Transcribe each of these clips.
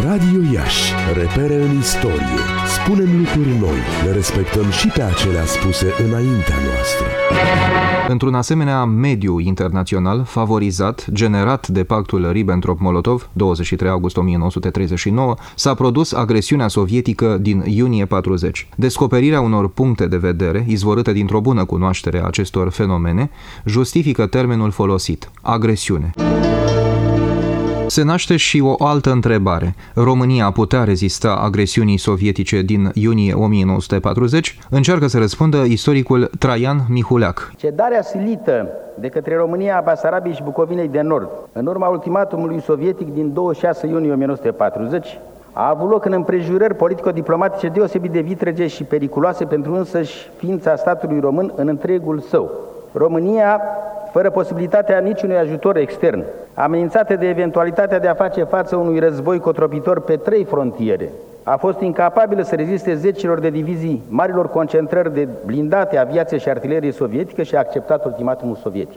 Radio Iași. Repere în istorie. Spunem lucruri noi. Le respectăm și pe acelea spuse înaintea noastră. Într-un asemenea mediu internațional favorizat, generat de pactul Ribbentrop-Molotov, 23 august 1939, s-a produs agresiunea sovietică din iunie 40. Descoperirea unor puncte de vedere, izvorâte dintr-o bună cunoaștere a acestor fenomene, justifică termenul folosit, agresiune. Se naște și o altă întrebare. România putea rezista agresiunii sovietice din iunie 1940? Încearcă să răspundă istoricul Traian Mihuleac. Cedarea silită de către România a Basarabiei și Bucovinei de Nord, în urma ultimatumului sovietic din 26 iunie 1940, a avut loc în împrejurări politico-diplomatice deosebit de vitrege și periculoase pentru însăși ființa statului român în întregul său. România, fără posibilitatea niciunui ajutor extern, amenințată de eventualitatea de a face față unui război cotropitor pe 3 frontiere, a fost incapabilă să reziste zecilor de divizii marilor concentrări de blindate, aviație și artilerie sovietică și a acceptat ultimatumul sovietic.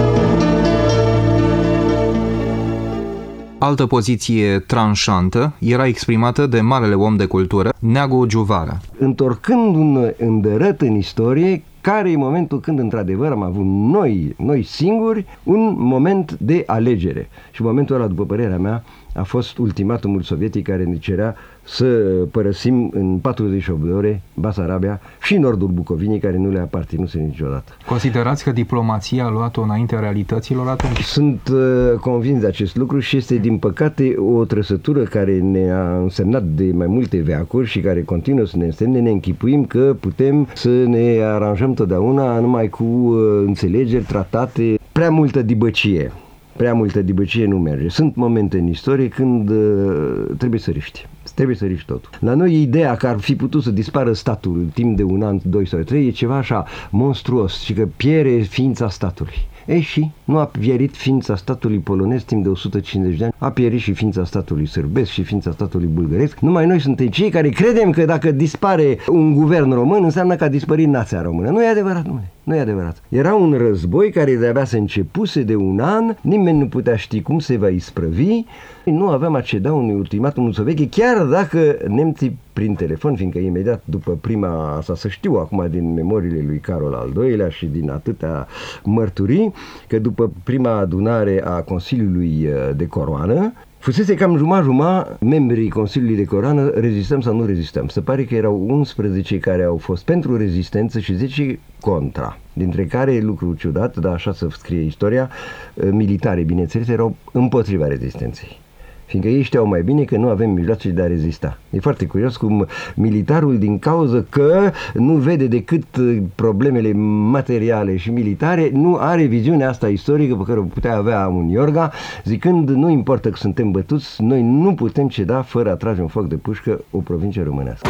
Altă poziție tranșantă era exprimată de marele om de cultură, Neagu Giuvara. Întorcând un îndărăt în istorie, care e momentul când, într-adevăr, am avut noi singuri un moment de alegere. Și momentul ăla, după părerea mea, a fost ultimatumul sovietic care ne cerea să părăsim în 48 de ore Basarabia și nordul Bucovinei, care nu le aparținuse niciodată. Considerați că diplomația a luat-o înaintea realităților atunci? Sunt convins de acest lucru și este, din păcate, o trăsătură care ne-a însemnat de mai multe veacuri și care continuă să ne însemne. Ne închipuim că putem să ne aranjăm totdeauna numai cu înțelegeri, tratate, prea multă dibăcie. Prea multă dibăcie nu merge. Sunt momente în istorie când trebuie să riști. Trebuie să riști totul. La noi ideea că ar fi putut să dispară statul timp de 1 an, 2 sau 3 e ceva așa monstruos și că pierde ființa statului. Ei, și nu a pierit ființa statului polonez timp de 150 de ani, a pierit și ființa statului sârbesc și ființa statului bulgăresc. Numai noi suntem cei care credem că dacă dispare un guvern român, înseamnă că a dispărut nația română. Nu e adevărat, nu e adevărat. Era un război care de-abia se începuse de 1 an, nimeni nu putea ști cum se va isprăvi, nu aveam a ceda unui ultimatum sovietic, chiar dacă nemții prin telefon, fiindcă imediat după prima, asta să știu acum din memoriile lui Carol al II-lea și din atâtea mărturii, că după prima adunare a Consiliului de Coroană, fusese cam jumătate membrii Consiliului de Coroană, rezistăm sau nu rezistăm. Se pare că erau 11 care au fost pentru rezistență și 10 contra. Dintre care, lucru ciudat, dar așa să scrie istoria, militare, bineînțeles, erau împotriva rezistenței. Fiindcă ei știau mai bine că nu avem mijloace de a rezista. E foarte curios cum militarul, din cauză că nu vede decât problemele materiale și militare, nu are viziunea asta istorică pe care o putea avea un Iorga, zicând nu importă că suntem bătuți, noi nu putem ceda fără a trage un foc de pușcă o provincie românească.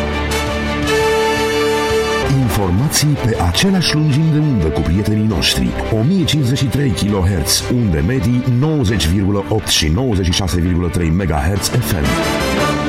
Informații pe același lungime de undă cu prietenii noștri. 1053 kHz, unde medii 90,8 și 96,3 MHz FM.